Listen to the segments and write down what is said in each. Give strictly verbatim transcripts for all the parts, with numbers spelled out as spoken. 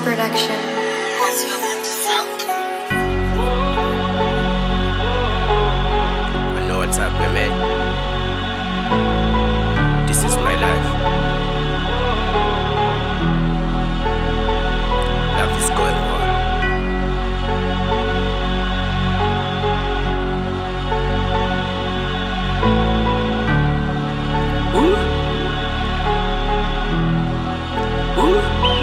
Production. I know what's happening, man. This is my life. Love is going on. Ooh. Ooh.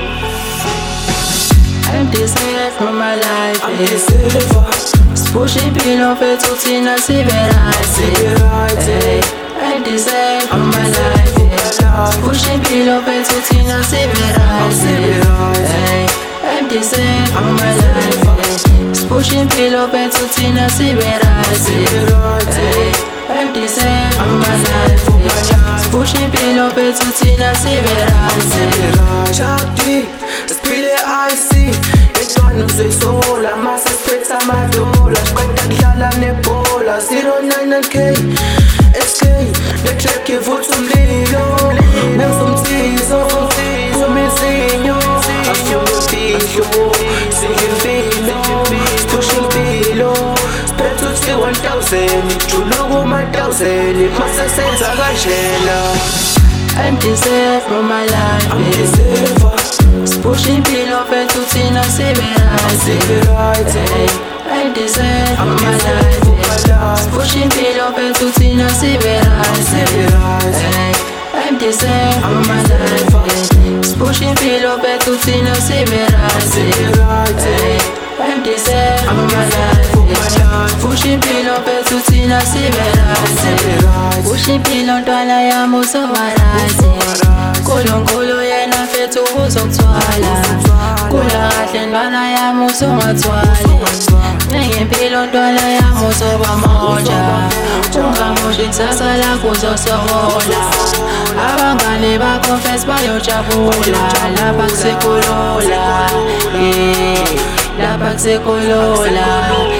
I'm desired from my life. I'm desired. Pushing pillow for to tina see where I say. I'm desired from my life. Pushing pillow for to tina see where I say. I'm desired from my life. Pushing pillow for to tina see where I say. I'm desired from my life. Pushing pillow for to tina see where I say. Chakti, spile icy. Etwana uzoyisola mase spetha amadola Qeda kudlala nebhola zero nine K S K netrack ivutha umlilo Ngizomsizo umizinyo Afuna impilo Sidla impilo Sipusha impilo Spetha uthi one thousand Jula kuma thousand Mase senza kanjena I'm deserved from my life. I'm deserved. Pushing pillow for to tina see where I say. I'm deserved from my life. Pushing pillow for to tina see where I say. I'm deserved from my life. Pushing pillow for to tina see where I say. I'm deserved from my life. Pushing pillow for to tina see where I say. Pushing pillow ntwana yami uzowarazi. Nkulunkulu yena mfethu uzokutwala. Kula kahle ntwana yami uzongathwali. Ngempilo ntwana yami uzoba moja. Ungamoshi kusasa lakho uzosokola. Abangane bakho mfethu bayojabula. Lapha kusekholola, yeah. Lapha kusekholola.